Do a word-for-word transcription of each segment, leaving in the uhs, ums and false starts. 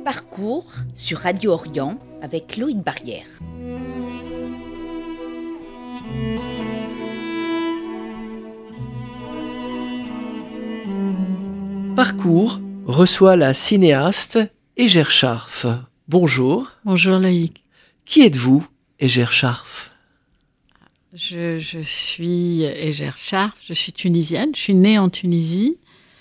Parcours sur Radio Orient avec Loïc Barrière. Parcours reçoit la cinéaste Égère Scharf. Bonjour. Bonjour Loïc. Qui êtes-vous, Égère Scharf ? Je, je suis Égère Scharf, je suis tunisienne, je suis née en Tunisie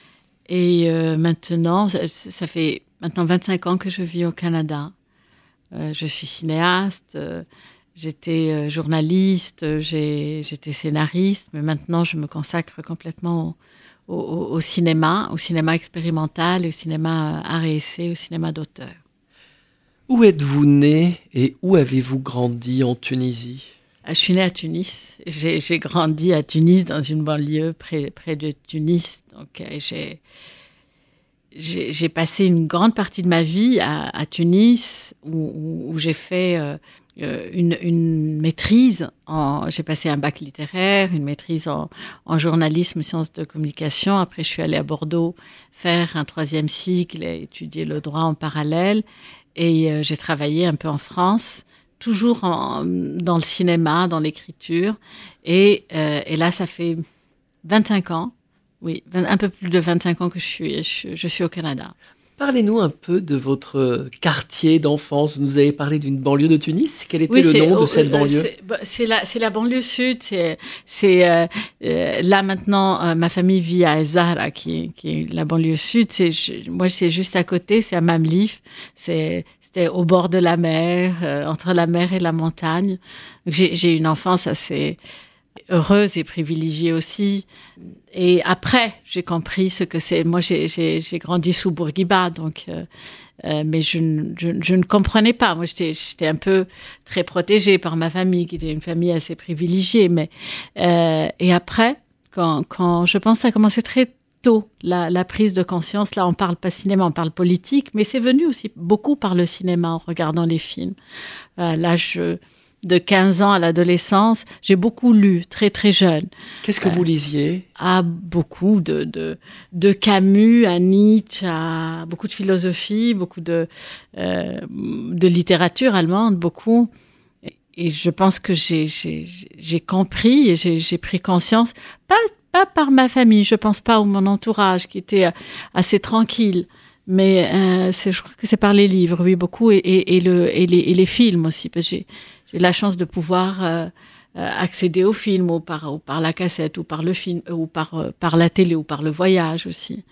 et euh, maintenant, ça, ça fait maintenant vingt-cinq ans que je vis au Canada. Euh, je suis cinéaste, euh, j'étais euh, journaliste, j'ai, j'étais scénariste, mais maintenant je me consacre complètement au, au, au cinéma, au cinéma expérimental, au cinéma art et essai, au cinéma d'auteur. Où êtes-vous née et où avez-vous grandi en Tunisie ? Je suis née à Tunis. J'ai, j'ai grandi à Tunis, dans une banlieue près, près de Tunis. Donc, j'ai, j'ai, j'ai passé une grande partie de ma vie à, à Tunis, où, où j'ai fait euh, une, une maîtrise. En, j'ai passé un bac littéraire, une maîtrise en, en journalisme, sciences de communication. Après, je suis allée à Bordeaux faire un troisième cycle et étudier le droit en parallèle. Et euh, j'ai travaillé un peu en France, toujours en, dans le cinéma, dans l'écriture. Et, euh, et là, ça fait vingt-cinq ans, oui, un peu plus de vingt-cinq ans que je suis, je, je suis au Canada. Parlez-nous un peu de votre quartier d'enfance. Vous nous avez parlé d'une banlieue de Tunis. Quel était oui, le nom oh, de cette banlieue ? c'est, c'est, la, c'est la banlieue sud. C'est, c'est, euh, euh, là, maintenant, euh, ma famille vit à Zahra, qui, qui est la banlieue sud. C'est, je, moi, c'est juste à côté, c'est à Mamlif. C'est... C'était au bord de la mer, euh, entre la mer et la montagne. Donc j'ai, j'ai une enfance assez heureuse et privilégiée aussi. Et après, j'ai compris ce que c'est. Moi, j'ai, j'ai, j'ai grandi sous Bourguiba, donc, euh, euh, mais je, je, je ne comprenais pas. Moi, j'étais, j'étais un peu très protégée par ma famille, qui était une famille assez privilégiée. Mais euh, et après, quand, quand je pense que ça a commencé très tôt, la, la prise de conscience. Là, on parle pas cinéma, on parle politique, mais c'est venu aussi beaucoup par le cinéma en regardant les films. À l'âge de quinze ans à l'adolescence, j'ai beaucoup lu, très très jeune. Qu'est-ce que euh, vous lisiez ? À beaucoup de, de, de Camus, à Nietzsche, à beaucoup de philosophie, beaucoup de, euh, de littérature allemande, beaucoup. Et je pense que j'ai, j'ai, j'ai compris et j'ai, j'ai pris conscience, pas Pas par ma famille, je pense pas, ou mon entourage qui était assez tranquille, mais euh, c'est, je crois que c'est par les livres, oui, beaucoup, et, et, et, le, et, les, et les films aussi, parce que j'ai, j'ai la chance de pouvoir euh, accéder aux films, ou par, ou par la cassette, ou par le film, ou par, euh, par la télé, ou par le voyage aussi.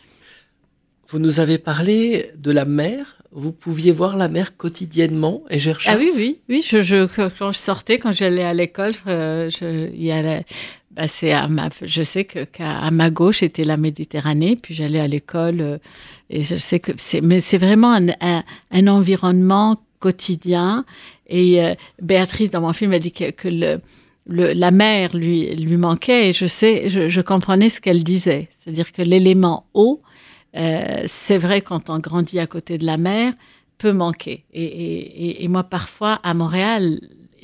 Vous nous avez parlé de la mer. Vous pouviez voir la mer quotidiennement, Égère Scharf ? Ah oui, oui, oui. Je, je, quand je sortais, quand j'allais à l'école, je, je, il y a la, bah c'est à ma, je sais que qu'à à ma gauche était la Méditerranée, puis j'allais à l'école euh, et je sais que c'est, mais c'est vraiment un, un, un environnement quotidien. Et euh, Béatrice dans mon film a dit que, que le, le, la mer lui, lui manquait, et je sais, je, je comprenais ce qu'elle disait, c'est-à-dire que l'élément eau, Euh, c'est vrai, quand on grandit à côté de la mer, peut manquer. Et, et, et moi, parfois, à Montréal,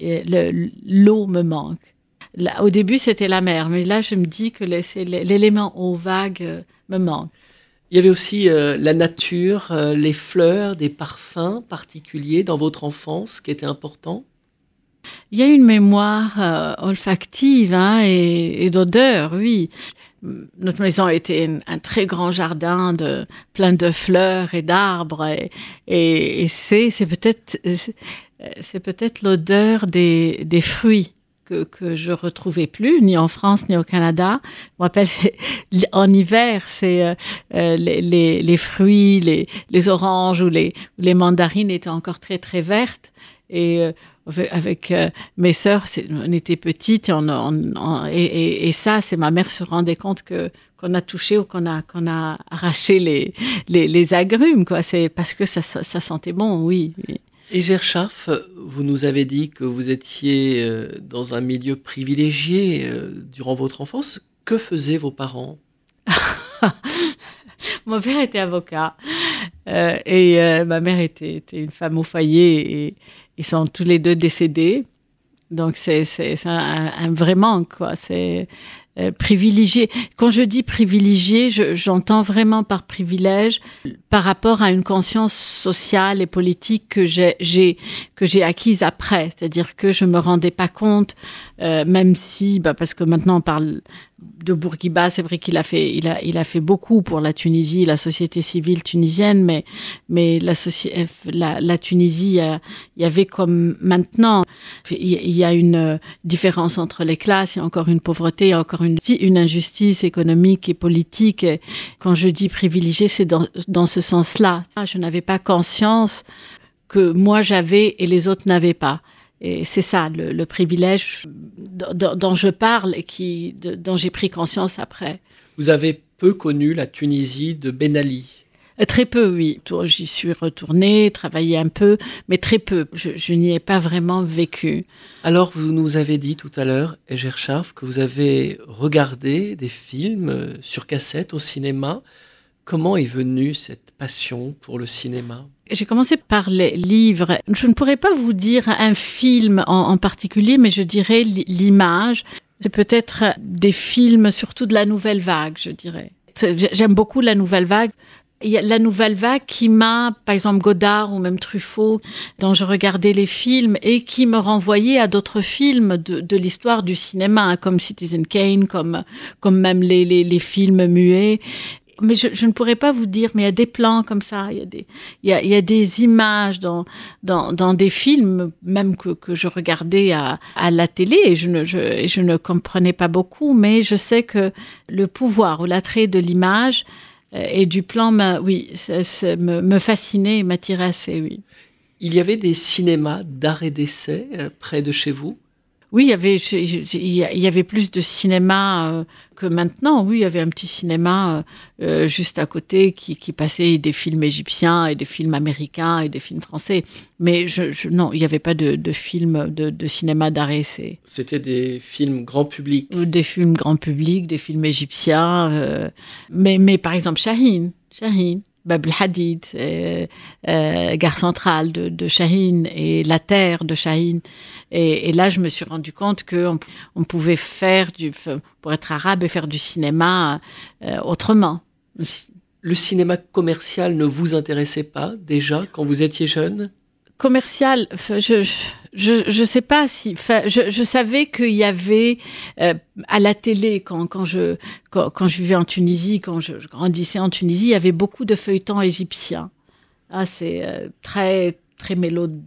le, l'eau me manque. Là, au début, c'était la mer, mais là, je me dis que le, c'est l'élément eau vague euh, me manque. Il y avait aussi euh, la nature, euh, les fleurs, des parfums particuliers dans votre enfance qui étaient importants ? Il y a une mémoire euh, olfactive hein, et, et d'odeur, oui. Notre maison était un, un très grand jardin de plein de fleurs et d'arbres et, et, et c'est, c'est peut-être c'est, c'est peut-être l'odeur des, des fruits que que je retrouvais plus ni en France ni au Canada. Je me rappelle, c'est, en hiver, c'est euh, les, les les fruits, les les oranges ou les les mandarines étaient encore très très vertes. Et euh, avec euh, mes sœurs, on était petites et, on, on, on, et, et, et ça, c'est ma mère se rendait compte que qu'on a touché ou qu'on a qu'on a arraché les les, les agrumes, quoi. C'est parce que ça ça sentait bon, oui. oui. Égère Scharf, vous nous avez dit que vous étiez dans un milieu privilégié durant votre enfance. Que faisaient vos parents ? Mon père était avocat euh, et euh, ma mère était, était une femme au foyer et ils sont tous les deux décédés. Donc c'est, c'est, c'est un, un vrai manque, quoi. C'est, euh, privilégié. Quand je dis privilégié, je, j'entends vraiment par privilège par rapport à une conscience sociale et politique que j'ai, j'ai que j'ai acquise après. C'est-à-dire que je me rendais pas compte, euh, même si, bah, parce que maintenant on parle de Bourguiba, c'est vrai qu'il a fait, il a, il a fait beaucoup pour la Tunisie, la société civile tunisienne, mais, mais la, soci- la, la Tunisie, il y avait comme maintenant, il y a une différence entre les classes, il y a encore une pauvreté, il y a encore une, une injustice économique et politique. Et quand je dis privilégié, c'est dans, dans ce sens-là. Je n'avais pas conscience que moi j'avais et les autres n'avaient pas. Et c'est ça, le, le privilège dont, dont je parle et qui, de, dont j'ai pris conscience après. Vous avez peu connu la Tunisie de Ben Ali. Très peu, oui. J'y suis retournée, travaillé un peu, mais très peu. Je, je n'y ai pas vraiment vécu. Alors, vous nous avez dit tout à l'heure, Eger Charf, que vous avez regardé des films sur cassette au cinéma. Comment est venue cette passion pour le cinéma ? J'ai commencé par les livres. Je ne pourrais pas vous dire un film en, en particulier, mais je dirais l'image. C'est peut-être des films, surtout de la nouvelle vague, je dirais. J'aime beaucoup la nouvelle vague. Il y a la nouvelle vague qui m'a, par exemple Godard ou même Truffaut, dont je regardais les films et qui me renvoyait à d'autres films de, de l'histoire du cinéma, hein, comme Citizen Kane, comme, comme même les, les, les films muets. Mais je, je ne pourrais pas vous dire, mais il y a des plans comme ça, il y a des, il y a, il y a des images dans, dans, dans des films, même que, que je regardais à, à la télé et je ne, je, je ne comprenais pas beaucoup, mais je sais que le pouvoir ou l'attrait de l'image et du plan, m'a, oui, ça, ça me, me fascinait et m'attirait assez, oui. Il y avait des cinémas d'art et d'essai euh, près de chez vous ? Oui, il y avait, il y avait plus de cinéma euh, que maintenant. Oui, il y avait un petit cinéma euh, juste à côté qui, qui passait des films égyptiens et des films américains et des films français. Mais je, je, non, il n'y avait pas de, de films de, de cinéma d'art et essai. C'était des films grand public. Des films grand public, des films égyptiens. Euh, mais, mais par exemple, Chahine, Chahine. Bab el Hadid, euh, euh, Gare centrale de, de Chahine et La Terre de Chahine. Et, et là, je me suis rendu compte qu'on on pouvait faire, du, pour être arabe, et faire du cinéma euh, autrement. Le cinéma commercial ne vous intéressait pas déjà quand vous étiez jeune ? Commercial, je je je sais pas si je je savais qu'il y avait euh, à la télé quand quand je quand, quand je vivais en Tunisie, quand je, je grandissais en Tunisie, il y avait beaucoup de feuilletons égyptiens. Ah, c'est euh, très très mélodramatique.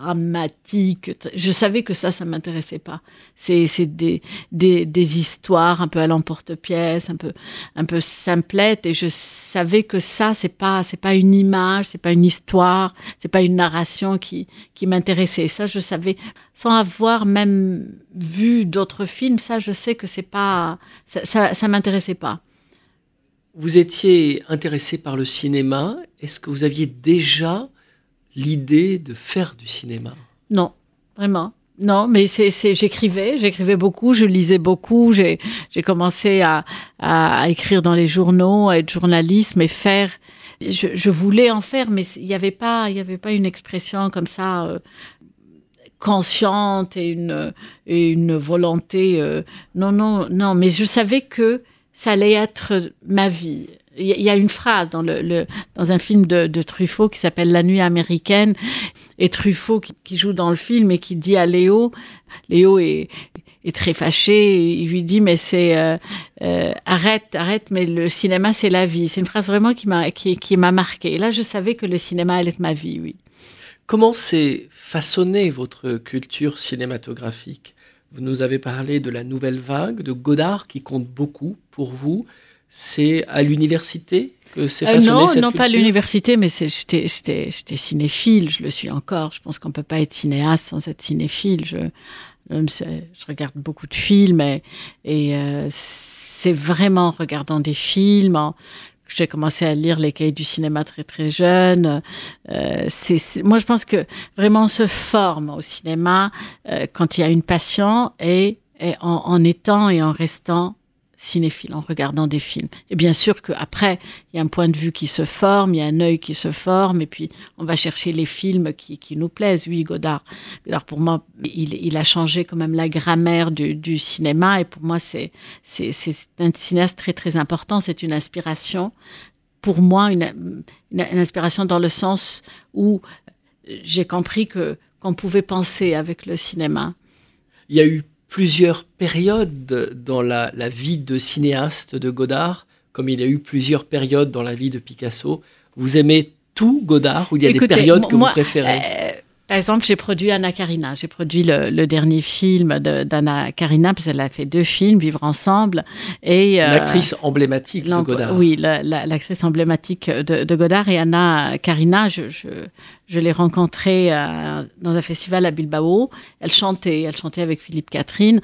Je savais que ça, ça m'intéressait pas. C'est c'est des des des histoires un peu à l'emporte-pièce, un peu un peu simplettes, et je savais que ça, c'est pas c'est pas une image, c'est pas une histoire, c'est pas une narration qui qui m'intéressait. Ça, je savais sans avoir même vu d'autres films. Ça, je sais que c'est pas ça ça, ça m'intéressait pas. Vous étiez intéressé par le cinéma. Est-ce que vous aviez déjà l'idée de faire du cinéma ? Non, vraiment. Non, mais c'est, c'est, j'écrivais, j'écrivais beaucoup, je lisais beaucoup, j'ai, j'ai commencé à, à, à écrire dans les journaux, à être journaliste, mais faire, je, je voulais en faire, mais il n'y avait pas, il y avait pas une expression comme ça, euh, consciente et une, et une volonté, euh, non, non, non, mais je savais que ça allait être ma vie. Il y a une phrase dans le, le dans un film de, de Truffaut qui s'appelle La Nuit américaine, et Truffaut qui, qui joue dans le film et qui dit à Léo, Léo est, est très fâché, il lui dit mais c'est euh, euh, arrête, arrête, mais le cinéma c'est la vie. C'est une phrase vraiment qui m'a qui, qui m'a marquée. Et là je savais que le cinéma allait être ma vie, oui. Comment s'est façonnée votre culture cinématographique ? Vous nous avez parlé de la nouvelle vague, de Godard qui compte beaucoup pour vous. C'est à l'université que c'est façonné euh, non, cette non, culture ? pas à l'université, mais c'est, j'étais, j'étais, j'étais cinéphile, je le suis encore. Je pense qu'on peut pas être cinéaste sans être cinéphile. Je, je regarde beaucoup de films et, et euh, c'est vraiment en regardant des films. En, j'ai commencé à lire les cahiers du cinéma très très jeune. Euh, c'est, c'est, moi, je pense que vraiment on se forme au cinéma euh, quand il y a une passion et, et en, en étant et en restant cinéphile en regardant des films. Et bien sûr qu'après, il y a un point de vue qui se forme, il y a un œil qui se forme, et puis on va chercher les films qui, qui nous plaisent. Oui, Godard, Godard pour moi, il, il a changé quand même la grammaire du, du cinéma, et pour moi, c'est, c'est, c'est un cinéaste très, très important. C'est une inspiration. Pour moi, une, une, une inspiration dans le sens où j'ai compris que, qu'on pouvait penser avec le cinéma. Il y a eu plusieurs périodes dans la, la vie de cinéaste de Godard, comme il y a eu plusieurs périodes dans la vie de Picasso. Vous aimez tout Godard ou il y a Écoutez, des périodes que moi, vous préférez? euh, Par exemple, j'ai produit Anna Karina. J'ai produit le, le dernier film de, d'Anna Karina, parce qu'elle a fait deux films, Vivre ensemble. Et, euh, l'actrice emblématique de Godard. Oui, la, la, l'actrice emblématique de, de Godard. Et Anna Karina, je, je, je l'ai rencontrée euh, dans un festival à Bilbao. Elle chantait, elle chantait avec Philippe Catherine.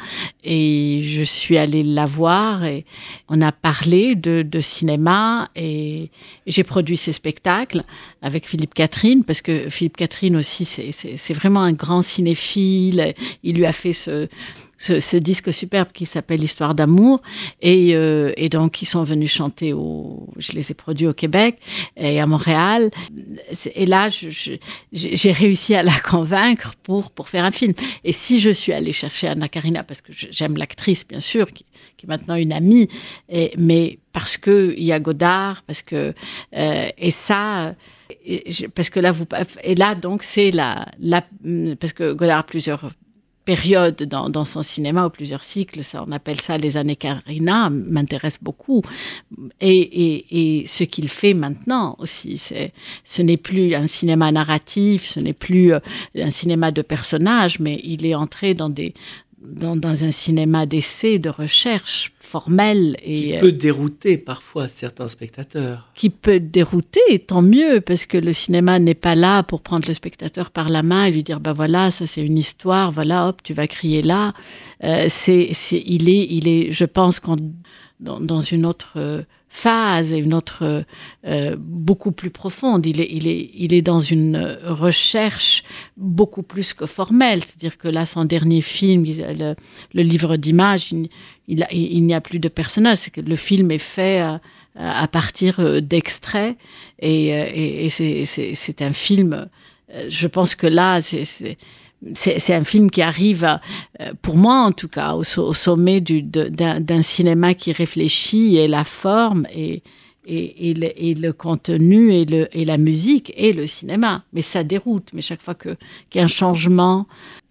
Et je suis allée la voir et on a parlé de, de cinéma. Et, et j'ai produit ses spectacles avec Philippe Catherine, parce que Philippe Catherine aussi, c'est C'est, c'est vraiment un grand cinéphile. Il lui a fait ce, ce, ce disque superbe qui s'appelle Histoire d'amour. Et, euh, et donc, ils sont venus chanter au... Je les ai produits au Québec et à Montréal. Et là, je, je, j'ai réussi à la convaincre pour, pour faire un film. Et si je suis allée chercher Anna Karina, parce que j'aime l'actrice, bien sûr, qui, qui est maintenant une amie, et, mais parce qu'il y a Godard, parce que... Euh, et ça... Et je, parce que là, vous, et là, donc, c'est la, la, parce que Godard a plusieurs périodes dans, dans son cinéma, ou plusieurs cycles, ça, on appelle ça les années Karina, m'intéresse beaucoup. Et, et, et ce qu'il fait maintenant aussi, c'est, ce n'est plus un cinéma narratif, ce n'est plus un cinéma de personnages, mais il est entré dans des, Dans, dans un cinéma d'essai, de recherche formelle. Et, qui peut dérouter parfois certains spectateurs. Qui peut dérouter, tant mieux, parce que le cinéma n'est pas là pour prendre le spectateur par la main et lui dire, ben voilà, ça c'est une histoire, voilà, hop, tu vas crier là. Euh, c'est, c'est, il est, il est, je pense qu'on, dans, dans une autre euh, phase, une autre euh, beaucoup plus profonde. Il est, il est, il est dans une recherche beaucoup plus que formelle. C'est-à-dire que là, son dernier film, le, le livre d'images, il, il, a, il n'y a plus de personnages. C'est que le film est fait à, à partir d'extraits, et, et, et c'est, c'est, c'est un film. Je pense que là, c'est, c'est C'est, c'est un film qui arrive, à, pour moi en tout cas, au, au sommet du, de, d'un, d'un cinéma qui réfléchit, et la forme, et, et, et, le, et le contenu, et, le, et la musique, et le cinéma. Mais ça déroute. Mais chaque fois que, qu'il y a un changement,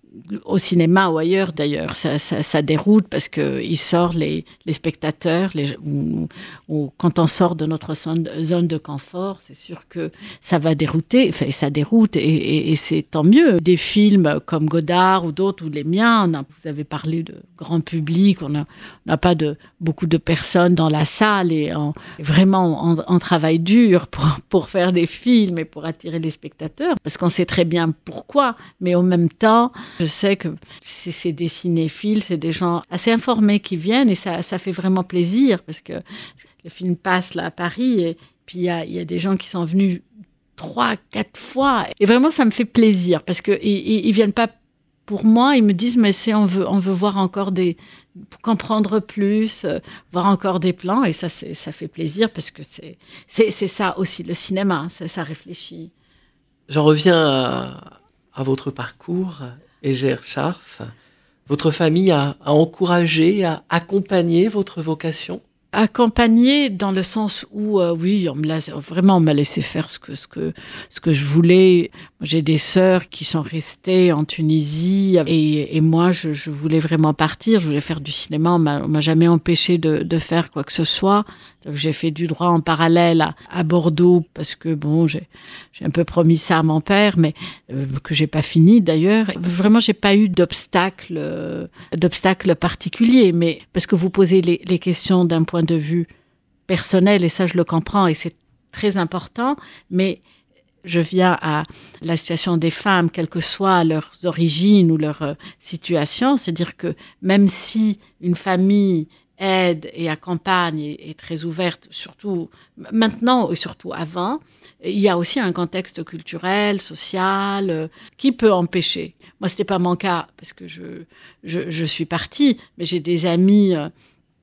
au cinéma ou ailleurs d'ailleurs, ça, ça, ça déroute, parce qu'il sort les, les spectateurs, les, ou, ou quand on sort de notre zone, zone de confort, c'est sûr que ça va dérouter, enfin, ça déroute, et, et, et c'est tant mieux. Des films comme Godard ou d'autres, ou les miens, on a, vous avez parlé de grand public, on n'a pas de, beaucoup de personnes dans la salle, et on, vraiment on, on travaille dur pour, pour faire des films et pour attirer les spectateurs, parce qu'on sait très bien pourquoi, mais en même temps, je sais que c'est, c'est des cinéphiles, c'est des gens assez informés qui viennent, et ça, ça fait vraiment plaisir, parce que le film passe là à Paris, et puis il y a, y a des gens qui sont venus trois, quatre fois, et vraiment ça me fait plaisir, parce que ils, ils viennent pas pour moi, ils me disent, mais c'est, on veut, on veut voir encore des, comprendre plus, euh, voir encore des plans, et ça, c'est, ça fait plaisir, parce que c'est, c'est, c'est ça aussi, le cinéma, ça, ça réfléchit. J'en reviens à, à votre parcours. Égère Scharf, votre famille a, a encouragé, a accompagné votre vocation? Accompagné dans le sens où, euh, oui, on me l'a, vraiment, on m'a laissé faire ce que, ce que, ce que je voulais. J'ai des sœurs qui sont restées en Tunisie, et, et moi, je, je voulais vraiment partir. Je voulais faire du cinéma. On m'a, on m'a jamais empêché de, de faire quoi que ce soit. Donc, j'ai fait du droit en parallèle à, à Bordeaux, parce que bon, j'ai, j'ai un peu promis ça à mon père, mais euh, que j'ai pas fini d'ailleurs. Vraiment, j'ai pas eu d'obstacle, euh, d'obstacle particulier, mais parce que vous posez les, les questions d'un point de vue personnel, et ça je le comprends, et c'est très important, mais je viens à la situation des femmes, quelles que soient leurs origines ou leur euh, situation, c'est-à-dire que même si une famille aide et accompagne et est très ouverte, surtout maintenant et surtout avant, il y a aussi un contexte culturel, social, euh, qui peut empêcher. Moi, c'était pas mon cas, parce que je, je, je suis partie, mais j'ai des amis euh,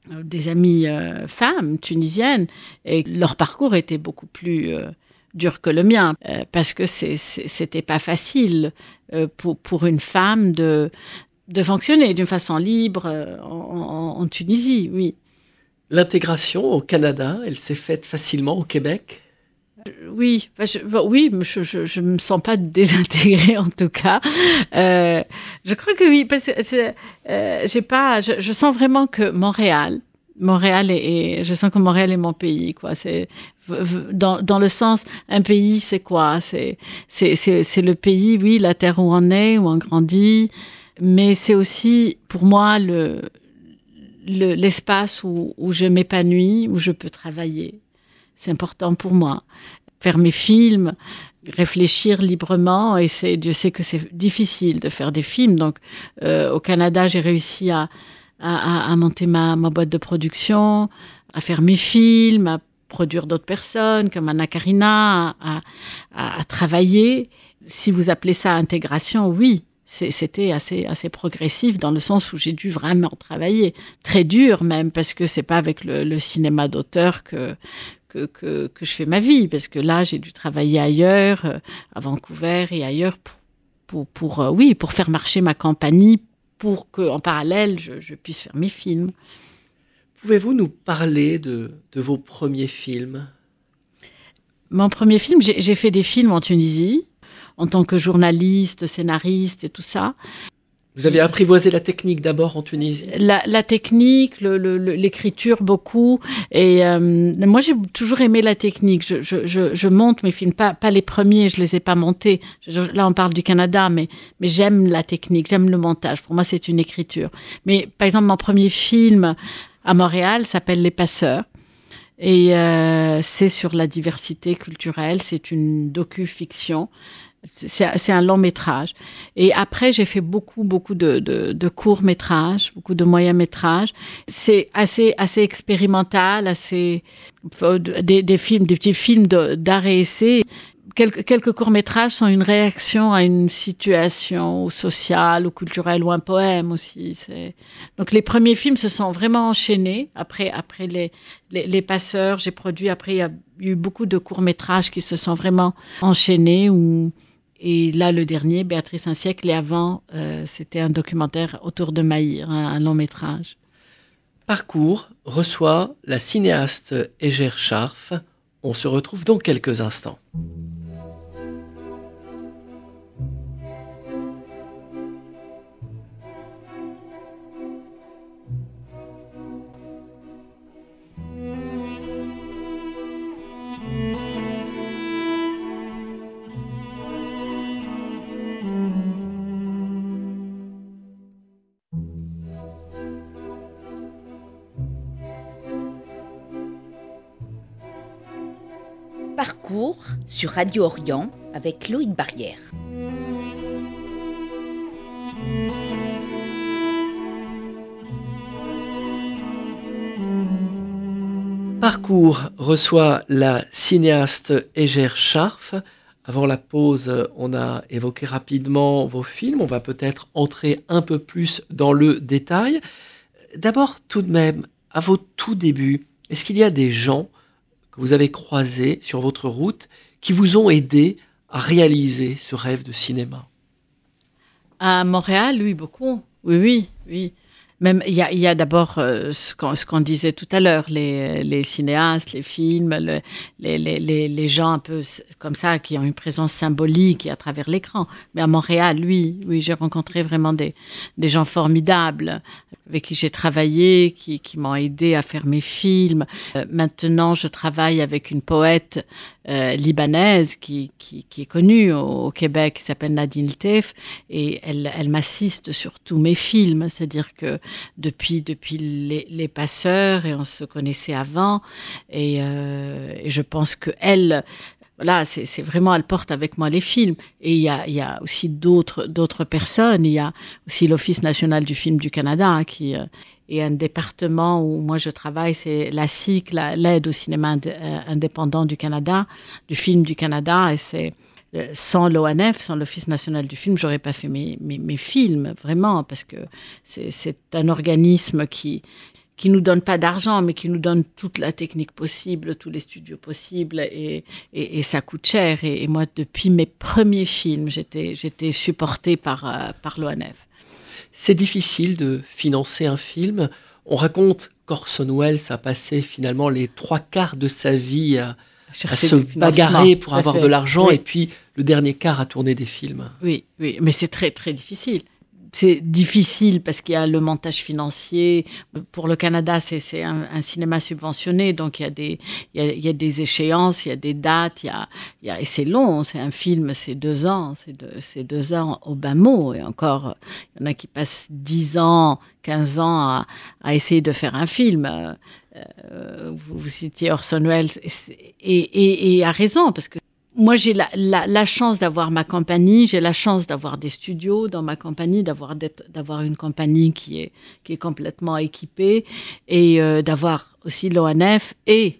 des amies euh, femmes tunisiennes, et leur parcours était beaucoup plus euh, dur que le mien, euh, parce que c'est, c'est, c'était pas facile euh, pour, pour une femme de, de fonctionner d'une façon libre euh, en, en, en Tunisie, oui. L'intégration au Canada, elle s'est faite facilement au Québec ? Oui, je, oui, je, je, je me sens pas désintégrée en tout cas. Euh, je crois que oui, parce que je, euh, j'ai pas, je, je sens vraiment que Montréal, Montréal est, est, je sens que Montréal est mon pays, quoi. C'est dans dans le sens, un pays, c'est quoi ? C'est c'est c'est c'est le pays, oui, la terre où on est, où on grandit, mais c'est aussi pour moi le, le l'espace où où je m'épanouis, où je peux travailler. C'est important pour moi. Faire mes films, réfléchir librement, et c'est, Dieu sait que c'est difficile de faire des films. Donc, euh, au Canada, j'ai réussi à, à, à monter ma, ma boîte de production, à faire mes films, à produire d'autres personnes, comme Anna Karina, à, à, à travailler. Si vous appelez ça intégration, oui. C'est, c'était assez, assez progressif dans le sens où j'ai dû vraiment travailler. Très dur même, parce que c'est pas avec le, le cinéma d'auteur que, que, que, que je fais ma vie. Parce que là, j'ai dû travailler ailleurs, euh, à Vancouver et ailleurs, pour, pour, pour euh, oui, pour faire marcher ma compagnie, pour qu'en parallèle, je, je puisse faire mes films. Pouvez-vous nous parler de, de vos premiers films ? Mon premier film, j'ai, j'ai fait des films en Tunisie, en tant que journaliste, scénariste et tout ça. Vous avez apprivoisé la technique d'abord en Tunisie ? La, la technique, le, le, l'écriture beaucoup. Et euh, moi, j'ai toujours aimé la technique. Je, je, je, je monte mes films, pas, pas les premiers, je les ai pas montés. Je, là, on parle du Canada, mais, mais j'aime la technique, j'aime le montage. Pour moi, c'est une écriture. Mais par exemple, mon premier film à Montréal s'appelle Les Passeurs. Et euh, c'est sur la diversité culturelle. C'est une docu-fiction. C'est, c'est un long métrage. Et après, j'ai fait beaucoup, beaucoup de, de, de courts métrages, beaucoup de moyens métrages. C'est assez, assez expérimental, assez des, des films, des petits films de, d'art et essai. Quelques, quelques courts métrages sont une réaction à une situation sociale ou culturelle ou un poème aussi. C'est... Donc les premiers films se sont vraiment enchaînés. Après, après les, les, les Passeurs, j'ai produit. Après, il y a eu beaucoup de courts métrages qui se sont vraiment enchaînés ou Et là, le dernier, Béatrice, un siècle, et avant, euh, c'était un documentaire autour de Maïr, un, un long métrage. Parcours reçoit la cinéaste Égère Scharf. On se retrouve dans quelques instants. Parcours sur Radio Orient avec Loïc Barrière. Parcours reçoit la cinéaste Égère Scharf. Avant la pause, on a évoqué rapidement vos films. On va peut-être entrer un peu plus dans le détail. D'abord, tout de même, à vos tout débuts, est-ce qu'il y a des gens que vous avez croisés sur votre route qui vous ont aidé à réaliser ce rêve de cinéma ? À Montréal, oui, beaucoup. Oui, oui, oui. Même, il y a, il y a d'abord euh, ce, qu'on, ce qu'on disait tout à l'heure, les, les cinéastes, les films, le, les, les, les, les gens un peu comme ça qui ont une présence symbolique à travers l'écran. Mais à Montréal, oui, oui, j'ai rencontré vraiment des, des gens formidables avec qui j'ai travaillé, qui, qui m'ont aidé à faire mes films. Euh, maintenant, je travaille avec une poète euh, libanaise qui, qui, qui est connue au, au Québec, qui s'appelle Nadine Ltef, et elle, elle m'assiste sur tous mes films. C'est-à-dire que depuis depuis les, les Passeurs, et on se connaissait avant, et, euh, et je pense que elle, voilà, c'est, c'est vraiment, elle porte avec moi les films. Et il y a il y a aussi d'autres d'autres personnes. Il y a aussi l'Office national du film du Canada qui euh, est un département où moi je travaille, c'est l'A C I C, la, l'aide au cinéma indépendant du Canada, du film du Canada, et c'est sans l'O N F, sans l'Office national du film, j'aurais pas fait mes, mes, mes films, vraiment, parce que c'est, c'est un organisme qui, qui nous donne pas d'argent, mais qui nous donne toute la technique possible, tous les studios possibles, et, et, et ça coûte cher. Et, et moi, depuis mes premiers films, j'étais, j'étais supportée par, euh, par l'O N F. C'est difficile de financer un film. On raconte qu'Orson Welles a passé finalement les trois quarts de sa vie à, à se bagarrer pour avoir de l'argent, oui. Et puis le dernier quart à tourner des films. Oui, oui, mais c'est très, très difficile. C'est difficile parce qu'il y a le montage financier. Pour le Canada, c'est, c'est un, un cinéma subventionné, donc il y a des, il y a, il y a des échéances, il y a des dates, il y a, il y a, et c'est long. C'est un film, c'est deux ans, c'est deux, c'est deux ans au bas mot. Et encore, il y en a qui passent dix ans, quinze ans à, à essayer de faire un film. Euh, vous, vous citiez Orson Welles, et, et, et à raison, parce que moi, j'ai la, la, la chance d'avoir ma compagnie, j'ai la chance d'avoir des studios dans ma compagnie, d'avoir, d'avoir une compagnie qui est, qui est complètement équipée, et euh, d'avoir aussi l'O N F. Et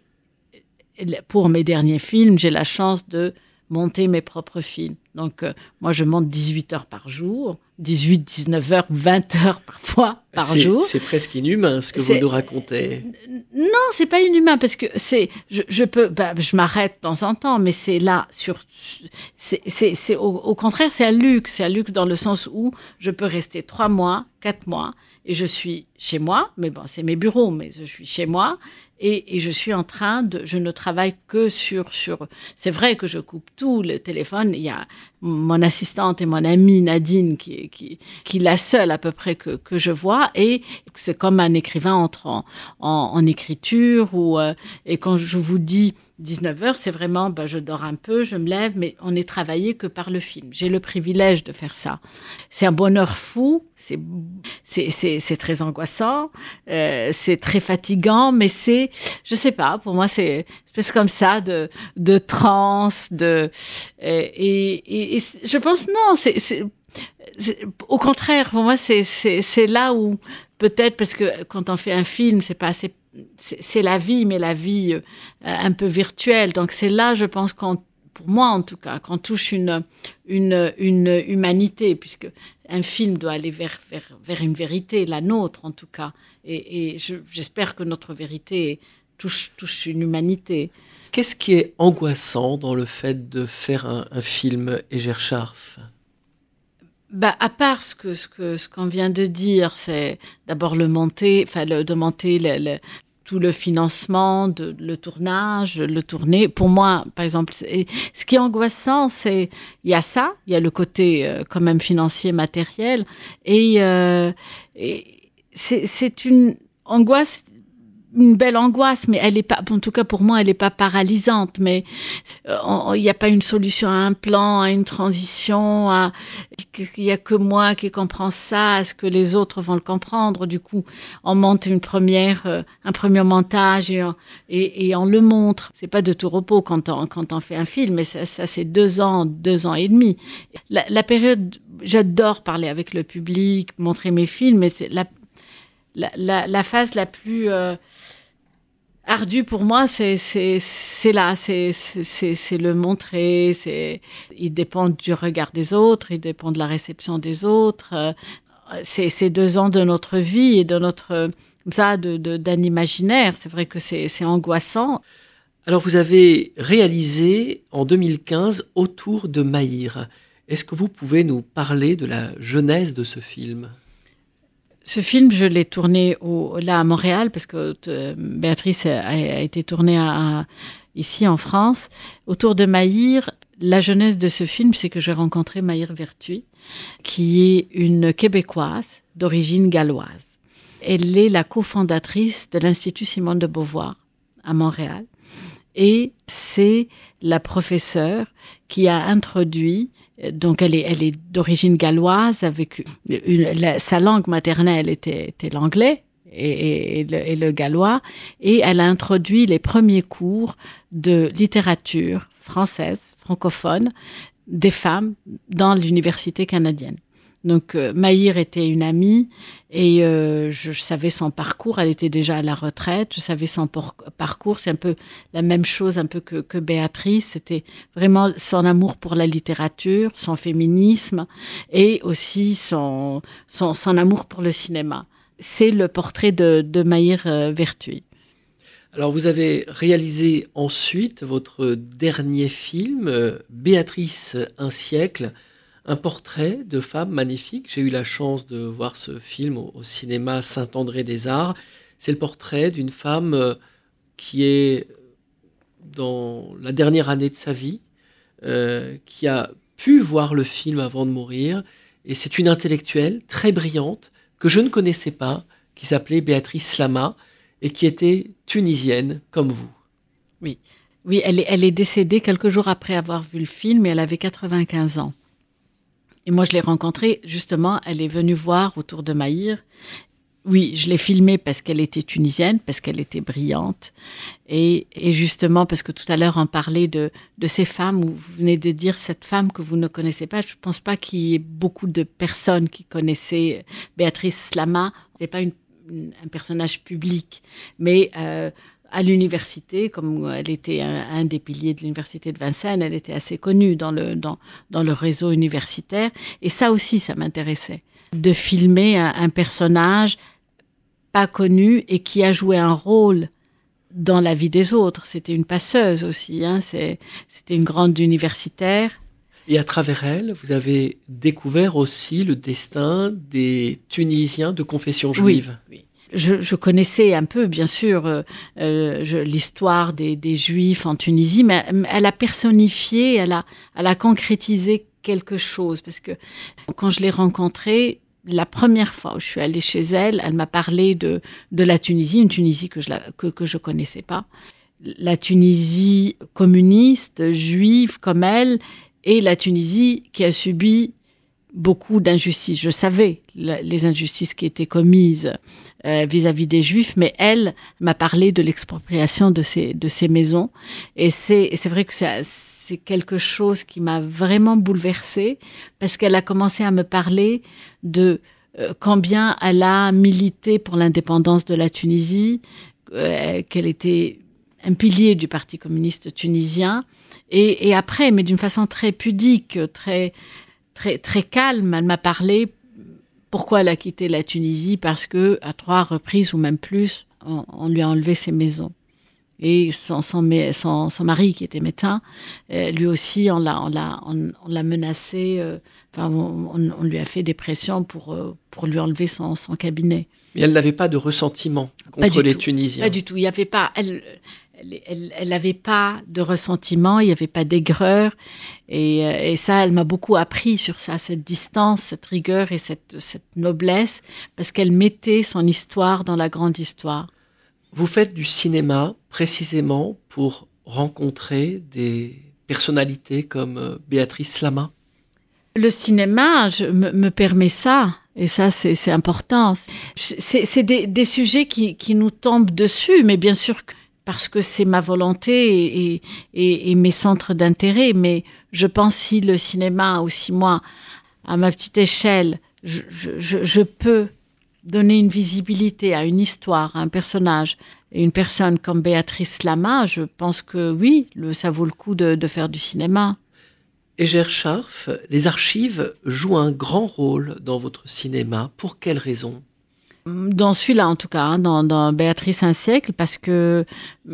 pour mes derniers films, j'ai la chance de monter mes propres films. Donc, euh, moi, je monte dix-huit heures par jour, dix-huit, dix-neuf heures, vingt heures parfois par c'est, jour. C'est presque inhumain ce que c'est, vous nous racontez. Non, c'est pas inhumain parce que c'est, je, je peux, bah, je m'arrête de temps en temps, mais c'est là sur, c'est, c'est, c'est au, au contraire, c'est un luxe, c'est un luxe dans le sens où je peux rester trois mois, quatre mois et je suis chez moi, mais bon, c'est mes bureaux, mais je suis chez moi. Et, et je suis en train de, je ne travaille que sur, sur, c'est vrai que je coupe tout, le téléphone, il y a mon assistante et mon amie Nadine qui, qui, qui est la seule à peu près que, que je vois, et c'est comme un écrivain entre en, en, en écriture ou, euh, et quand je vous dis dix-neuf heures, c'est vraiment, ben, je dors un peu, je me lève, mais on n'est travaillé que par le film. J'ai le privilège de faire ça. C'est un bonheur fou, c'est, c'est, c'est, c'est très angoissant, euh, c'est très fatigant, mais c'est, je sais pas, pour moi, c'est une espèce comme ça de, de transe, de, et, et, et je pense, non, c'est, c'est, c'est, au contraire, pour moi, c'est, c'est, c'est là où, peut-être, parce que quand on fait un film, c'est pas assez, c'est, c'est la vie, mais la vie euh, un peu virtuelle. Donc, c'est là, je pense, qu'on, pour moi, en tout cas, qu'on touche une, une, une humanité, puisque un film doit aller vers, vers, vers une vérité, la nôtre, en tout cas. Et, et je, j'espère que notre vérité touche, touche une humanité. Qu'est-ce qui est angoissant dans le fait de faire un, un film Héger Scharf ? Bah, à part ce que, ce que, ce qu'on vient de dire, c'est d'abord le monter, enfin, le, de monter le, le, tout le financement, de, le tournage, le tourner. Pour moi, par exemple, ce qui est angoissant, c'est, il y a ça, il y a le côté, euh, quand même financier, matériel, et, euh, et c'est, c'est une angoisse, une belle angoisse, mais elle est pas, en tout cas pour moi, elle est pas paralysante, mais il n'y a pas une solution à un plan, à une transition, à, il y a que moi qui comprends ça, est-ce que les autres vont le comprendre? Du coup, on monte une première, euh, un premier montage et on, et, et on le montre. C'est pas de tout repos quand on, quand on fait un film, mais ça, ça c'est deux ans, deux ans et demi. La, la période, j'adore parler avec le public, montrer mes films, mais c'est la, la, la, la phase la plus, euh, ardu pour moi, c'est c'est c'est là, c'est c'est c'est le montrer, c'est il dépend du regard des autres, il dépend de la réception des autres. C'est c'est deux ans de notre vie et de notre comme ça de de d'un imaginaire. C'est vrai que c'est c'est angoissant. Alors vous avez réalisé en deux mille quinze Autour de Maïr. Est-ce que vous pouvez nous parler de la genèse de ce film ? Ce film, je l'ai tourné au, là à Montréal parce que euh, Béatrice a, a été tournée à, à, ici en France. Autour de Maïr, la jeunesse de ce film, c'est que j'ai rencontré Maïr Vertuy, qui est une Québécoise d'origine galloise. Elle est la cofondatrice de l'Institut Simone de Beauvoir à Montréal. Et c'est la professeure qui a introduit, donc elle est, elle est d'origine galloise, avec une, la, sa langue maternelle était, était l'anglais et, et, et, le, et le gallois, et elle a introduit les premiers cours de littérature française, francophone, des femmes dans l'université canadienne. Donc euh, Maïr était une amie et euh, je, je savais son parcours, elle était déjà à la retraite, je savais son por- parcours, c'est un peu la même chose un peu que, que Béatrice, c'était vraiment son amour pour la littérature, son féminisme et aussi son, son, son amour pour le cinéma. c'est le portrait de, de Mahir euh, Vertuy. Alors, vous avez réalisé ensuite votre dernier film, euh, Béatrice, un siècle, un portrait de femme magnifique. J'ai eu la chance de voir ce film au, au cinéma Saint-André-des-Arts. C'est le portrait d'une femme euh, qui est dans la dernière année de sa vie, euh, qui a pu voir le film avant de mourir. Et c'est une intellectuelle très brillante que je ne connaissais pas, qui s'appelait Béatrice Slama, et qui était tunisienne comme vous. Oui, oui, elle est, elle est décédée quelques jours après avoir vu le film et elle avait quatre-vingt-quinze ans. Et moi, je l'ai rencontrée, justement, elle est venue voir autour de Mahir. Oui, je l'ai filmée parce qu'elle était tunisienne, parce qu'elle était brillante. Et, et justement, parce que tout à l'heure, on parlait de, de ces femmes, où vous venez de dire cette femme que vous ne connaissez pas. Je ne pense pas qu'il y ait beaucoup de personnes qui connaissaient Béatrice Slama. Ce n'est pas une un personnage public, mais euh, à l'université, comme elle était un, un des piliers de l'université de Vincennes, elle était assez connue dans le, dans, dans le réseau universitaire, et ça aussi, ça m'intéressait, de filmer un, un personnage pas connu et qui a joué un rôle dans la vie des autres. C'était une passeuse aussi, hein, c'est, c'était une grande universitaire. Et à travers elle, vous avez découvert aussi le destin des Tunisiens de confession juive. Oui, oui. Je, je connaissais un peu, bien sûr, euh, je, l'histoire des, des Juifs en Tunisie, mais elle a personnifié, elle a, elle a concrétisé quelque chose. Parce que quand je l'ai rencontrée, la première fois où je suis allée chez elle, elle m'a parlé de, de la Tunisie, une Tunisie que je la, que, que je connaissais pas. La Tunisie communiste, juive comme elle, et la Tunisie qui a subi beaucoup d'injustices. Je savais les injustices qui étaient commises euh, vis-à-vis des Juifs, mais elle m'a parlé de l'expropriation de ces, de ces maisons. Et c'est, et c'est vrai que c'est, c'est quelque chose qui m'a vraiment bouleversée, parce qu'elle a commencé à me parler de euh, combien elle a milité pour l'indépendance de la Tunisie, euh, qu'elle était un pilier du Parti communiste tunisien. Et, et après, mais d'une façon très pudique, très, très, très calme, elle m'a parlé pourquoi elle a quitté la Tunisie, parce que à trois reprises ou même plus, on, on lui a enlevé ses maisons. Et son, son, son, son mari, qui était médecin, euh, lui aussi, on l'a, on l'a, on, on l'a menacé. Euh, enfin, on, on lui a fait des pressions pour, euh, pour lui enlever son, son cabinet. Mais elle n'avait pas de ressentiment contre les tout. Tunisiens. Pas du tout. Il n'y avait pas. Elle, Elle n'avait pas de ressentiment, il n'y avait pas d'aigreur. Et, et ça, elle m'a beaucoup appris sur ça, cette distance, cette rigueur et cette, cette noblesse, parce qu'elle mettait son histoire dans la grande histoire. Vous faites du cinéma précisément pour rencontrer des personnalités comme Béatrice Slama ? Le cinéma je, me, me permet ça. Et ça, c'est, c'est important. C'est, c'est des, des sujets qui, qui nous tombent dessus, mais bien sûr que parce que c'est ma volonté et, et, et mes centres d'intérêt. Mais je pense si le cinéma, aussi moi, à ma petite échelle, je, je, je peux donner une visibilité à une histoire, à un personnage, et une personne comme Béatrice Slama, je pense que oui, le, ça vaut le coup de, de faire du cinéma. Egère Scharf, les archives jouent un grand rôle dans votre cinéma. Pour quelles raisons ? Dans celui-là, en tout cas, hein, dans, dans Béatrice un siècle, parce que,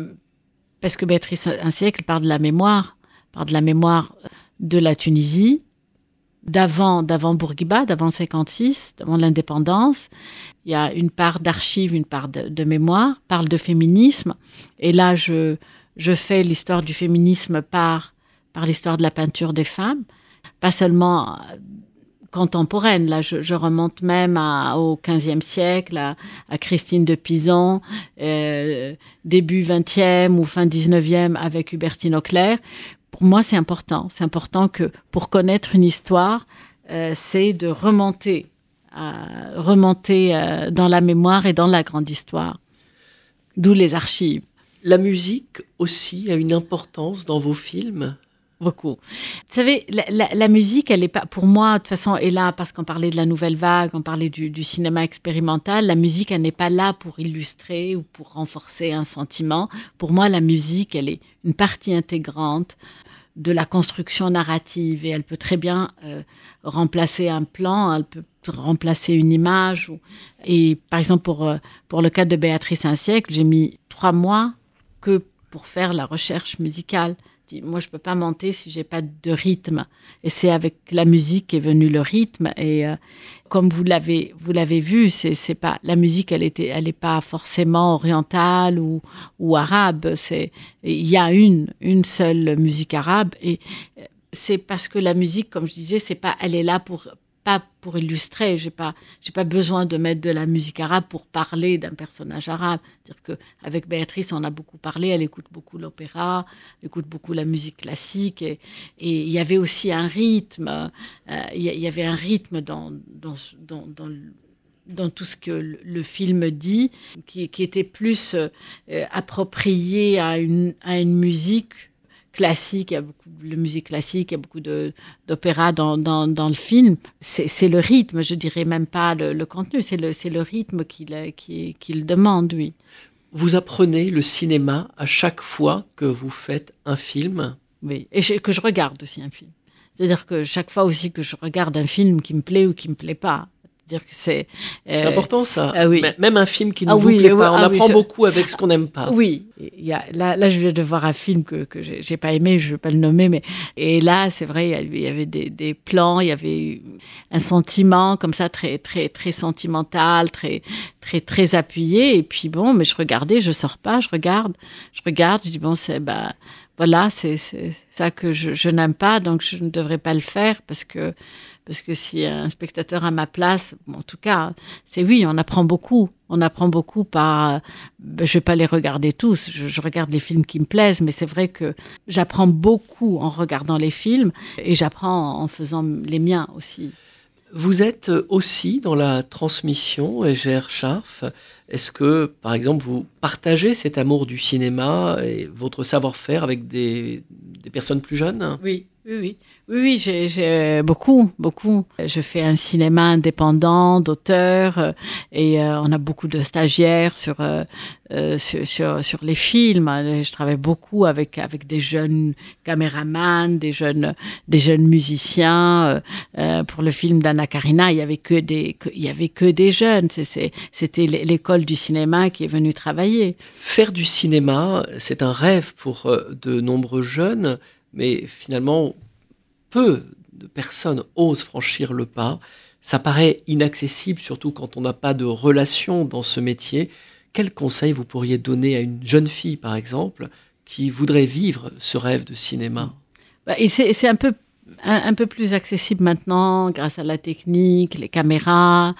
parce que Béatrice un siècle part de la mémoire, part de la mémoire de la Tunisie, d'avant, d'avant Bourguiba, d'avant cinquante-six, d'avant l'indépendance. Il y a une part d'archives, une part de, de mémoire, parle de féminisme. Et là, je, je fais l'histoire du féminisme par, par l'histoire de la peinture des femmes, pas seulement contemporaine. Là, je, je remonte même à, au quinzième siècle, à, à Christine de Pisan, euh, début vingtième ou fin dix-neuvième avec Hubertine Auclair. Pour moi, c'est important. C'est important que pour connaître une histoire, euh, c'est de remonter, euh, remonter euh, dans la mémoire et dans la grande histoire. D'où les archives. La musique aussi a une importance dans vos films ? Beaucoup. Vous savez, la, la, la musique, elle est pas, pour moi, de toute façon, est là parce qu'on parlait de la nouvelle vague, on parlait du, du cinéma expérimental. La musique, elle n'est pas là pour illustrer ou pour renforcer un sentiment. Pour moi, la musique, elle est une partie intégrante de la construction narrative et elle peut très bien euh, remplacer un plan, elle peut remplacer une image. Ou... Et par exemple, pour, euh, pour le cas de Béatrice un siècle, j'ai mis trois mois que pour faire la recherche musicale. Moi, je ne peux pas monter si je n'ai pas de rythme. Et c'est avec la musique qu'est venu le rythme. Et euh, comme vous l'avez, vous l'avez vu, c'est, c'est pas, la musique, elle n'est elle est pas forcément orientale ou, ou arabe. Il y a une, une seule musique arabe. Et c'est parce que la musique, comme je disais, c'est pas, elle est là pour... pas pour illustrer, j'ai pas, j'ai pas besoin de mettre de la musique arabe pour parler d'un personnage arabe. C'est-à-dire que avec Béatrice, on a beaucoup parlé, elle écoute beaucoup l'opéra, elle écoute beaucoup la musique classique, et et il y avait aussi un rythme, euh, il y avait un rythme dans dans dans, dans le, dans tout ce que le, le film dit, qui, qui était plus euh, approprié à une à une musique classique, il y a beaucoup de musique classique, il y a beaucoup de, d'opéra dans, dans, dans le film. C'est, c'est le rythme, je dirais même pas le, le contenu, c'est le, c'est le rythme qu'il, qu'il, qu'il demande, oui. Vous apprenez le cinéma à chaque fois que vous faites un film ? Oui, et je, que je regarde aussi un film. C'est-à-dire que chaque fois aussi que je regarde un film qui me plaît ou qui me plaît pas, dire que c'est... Euh, c'est important ça. Euh, oui. Même un film qui ne ah, vous oui, plaît oui, pas, on ah, apprend oui, beaucoup avec ce qu'on n'aime pas. Oui, il y a, là, là je viens de voir un film que, que j'ai, j'ai pas aimé, je ne vais pas le nommer, mais et là c'est vrai, il y avait des, des plans, il y avait un sentiment comme ça très très très sentimental, très très très appuyé, et puis bon, mais je regardais, je sors pas, je regarde, je regarde, je dis bon c'est bah voilà, c'est, c'est ça que je, je n'aime pas, donc je ne devrais pas le faire parce que Parce que si un spectateur à ma place, bon, en tout cas, c'est oui, on apprend beaucoup. On apprend beaucoup par... Ben, je ne vais pas les regarder tous. Je, je regarde les films qui me plaisent, mais c'est vrai que j'apprends beaucoup en regardant les films et j'apprends en faisant les miens aussi. Vous êtes aussi dans la transmission, Égère Scharf. Est-ce que, par exemple, vous partagez cet amour du cinéma et votre savoir-faire avec des, des personnes plus jeunes ? Oui. Oui, oui, oui, oui j'ai, j'ai beaucoup, beaucoup. Je fais un cinéma indépendant d'auteurs euh, et euh, on a beaucoup de stagiaires sur, euh, euh, sur sur sur les films. Je travaille beaucoup avec avec des jeunes caméramans, des jeunes des jeunes musiciens. Euh, euh, pour le film d'Anna Karina, il y avait que des que, il y avait que des jeunes. C'est, c'est, c'était l'école du cinéma qui est venue travailler. Faire du cinéma, c'est un rêve pour de nombreux jeunes. Mais finalement, peu de personnes osent franchir le pas. Ça paraît inaccessible, surtout quand on n'a pas de relation dans ce métier. Quel conseil vous pourriez donner à une jeune fille, par exemple, qui voudrait vivre ce rêve de cinéma ? Bah, et c'est, c'est un peu un, un peu plus accessible maintenant grâce à la technique, les caméras,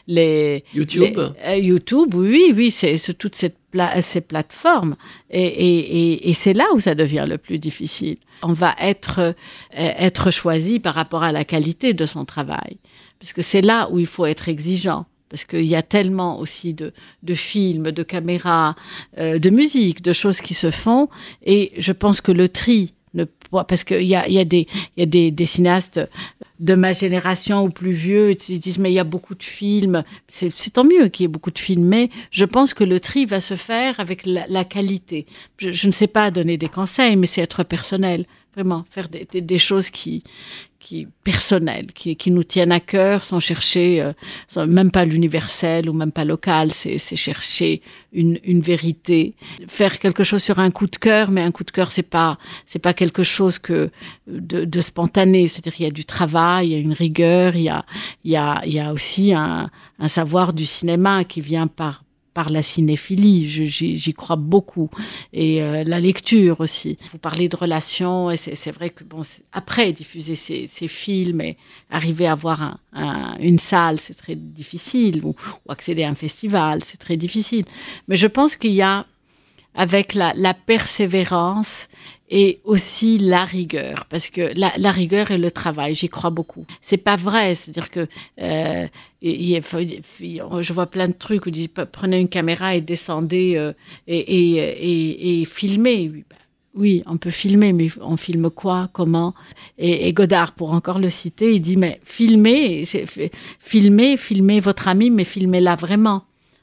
les YouTube. Les, euh, YouTube, oui, oui, c'est, c'est toute cette pla- ces plateformes, et, et, et, et c'est là où ça devient le plus difficile. On va être euh, être choisi par rapport à la qualité de son travail, parce que c'est là où il faut être exigeant. Parce qu'il y a tellement aussi de, de films, de caméras, euh, de musique, de choses qui se font. Et je pense que le tri, ne, parce qu'il y a, il y a, des, il y a des, des cinéastes de ma génération ou plus vieux, ils disent mais il y a beaucoup de films. C'est, c'est tant mieux qu'il y ait beaucoup de films, mais je pense que le tri va se faire avec la, la qualité. Je, je ne sais pas donner des conseils, mais c'est être personnel. Vraiment, faire des, des, des choses qui... qui personnelles, qui, qui nous tiennent à cœur, sans chercher, euh, sans, même pas l'universel ou même pas local, c'est, c'est chercher une, une vérité, faire quelque chose sur un coup de cœur, mais un coup de cœur c'est pas, c'est pas quelque chose que de, de spontané, c'est-à-dire il y a du travail, il y a une rigueur, il y a, il y a, il y a aussi un, un savoir du cinéma qui vient par par la cinéphilie, je, j'y, j'y crois beaucoup, et euh, la lecture aussi. Vous parlez de relations, et c'est, c'est vrai que bon, après diffuser ces, ces films et arriver à voir un, un, une salle, c'est très difficile, ou, ou accéder à un festival, c'est très difficile. Mais je pense qu'il y a, avec la, la persévérance et aussi la rigueur, parce que la, la rigueur et le travail, j'y crois beaucoup. C'est pas vrai, c'est-à-dire que euh, il y a, je vois plein de trucs où ils disent prenez une caméra et descendez euh, et, et, et, et filmez. Oui, on peut filmer, mais on filme quoi, comment? Et, et Godard, pour encore le citer, il dit mais filmez, filmez, filmez votre ami, mais filmez-la vraiment.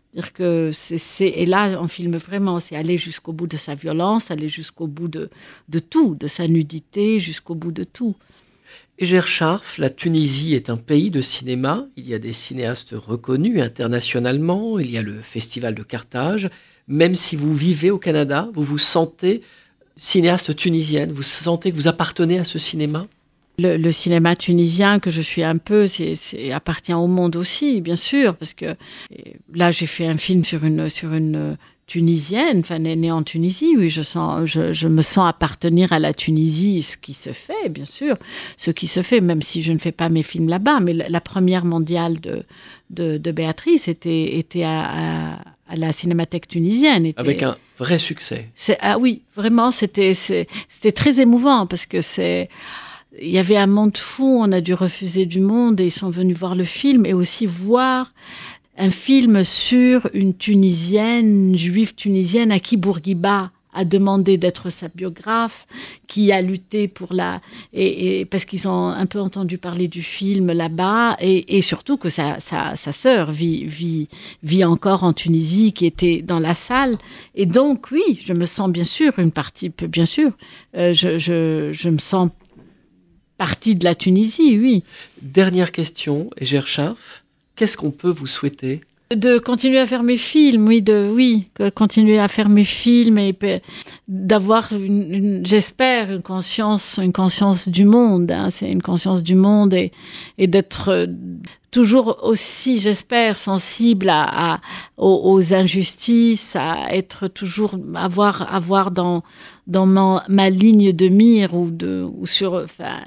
Dire que c'est, c'est, et là, on filme vraiment, c'est aller jusqu'au bout de sa violence, aller jusqu'au bout de, de tout, de sa nudité, jusqu'au bout de tout. Eger Scharf, la Tunisie est un pays de cinéma. Il y a des cinéastes reconnus internationalement. Il y a le Festival de Carthage. Même si vous vivez au Canada, vous vous sentez cinéaste tunisienne. Vous sentez que vous appartenez à ce cinéma ? Le, le cinéma tunisien que je suis un peu, c'est, c'est appartient au monde aussi, bien sûr, parce que là j'ai fait un film sur une sur une tunisienne, enfin née en Tunisie, oui, je sens, je, je me sens appartenir à la Tunisie, ce qui se fait, bien sûr, ce qui se fait, même si je ne fais pas mes films là-bas, mais la, la première mondiale de de, de Béatrice était était à, à, à la Cinémathèque tunisienne, était, avec un vrai succès. C'est, ah oui, vraiment, c'était c'est, c'était très émouvant parce que c'est il y avait un monde fou, on a dû refuser du monde et ils sont venus voir le film et aussi voir un film sur une Tunisienne, une juive tunisienne à qui Bourguiba a demandé d'être sa biographe, qui a lutté pour la... Et, et parce qu'ils ont un peu entendu parler du film là-bas et, et surtout que sa, sa, sa sœur vit, vit, vit encore en Tunisie, qui était dans la salle. Et donc, oui, je me sens bien sûr une partie, bien sûr, euh, je, je, je me sens partie de la Tunisie, oui. Dernière question, Eger Scharf, qu'est-ce qu'on peut vous souhaiter ? De continuer à faire mes films, oui, de, oui, continuer à faire mes films et d'avoir, une, une, j'espère, une conscience, une conscience du monde. Hein, c'est une conscience du monde et, et d'être toujours aussi, j'espère, sensible à, à aux, aux injustices, à être toujours avoir avoir dans dans ma, ma ligne de mire ou de ou sur enfin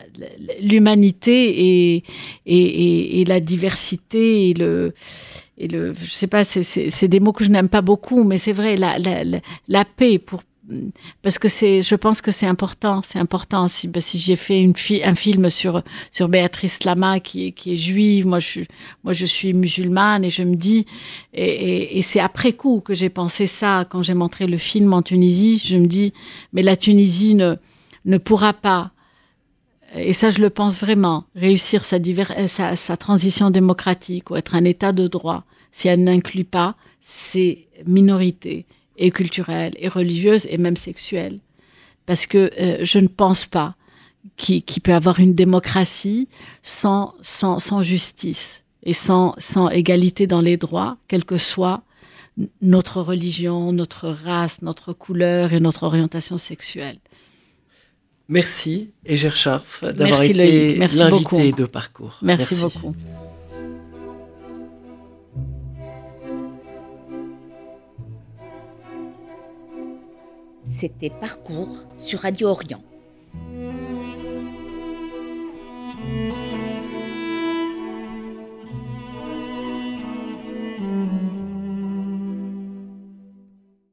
l'humanité et et, et, et la diversité et le et le je sais pas c'est c'est c'est des mots que je n'aime pas beaucoup mais c'est vrai la la la, la paix pour parce que c'est je pense que c'est important c'est important si ben, si j'ai fait une fi- un film sur sur Béatrice Lama qui est qui est juive, moi je suis moi je suis musulmane et je me dis et, et, et c'est après coup que j'ai pensé ça quand j'ai montré le film en Tunisie, je me dis mais la Tunisie ne ne pourra pas, et ça je le pense vraiment, réussir sa, diver- sa, sa transition démocratique ou être un état de droit si elle n'inclut pas ces minorités et culturelles et religieuses et même sexuelles. Parce que euh, je ne pense pas qu'il, qu'il peut avoir une démocratie sans, sans, sans justice et sans, sans égalité dans les droits, quelle que soit notre religion, notre race, notre couleur et notre orientation sexuelle. Merci, Eger Scharf, d'avoir Merci, été Merci l'invité beaucoup. de Parcours. Merci, Merci beaucoup. C'était Parcours sur Radio Orient.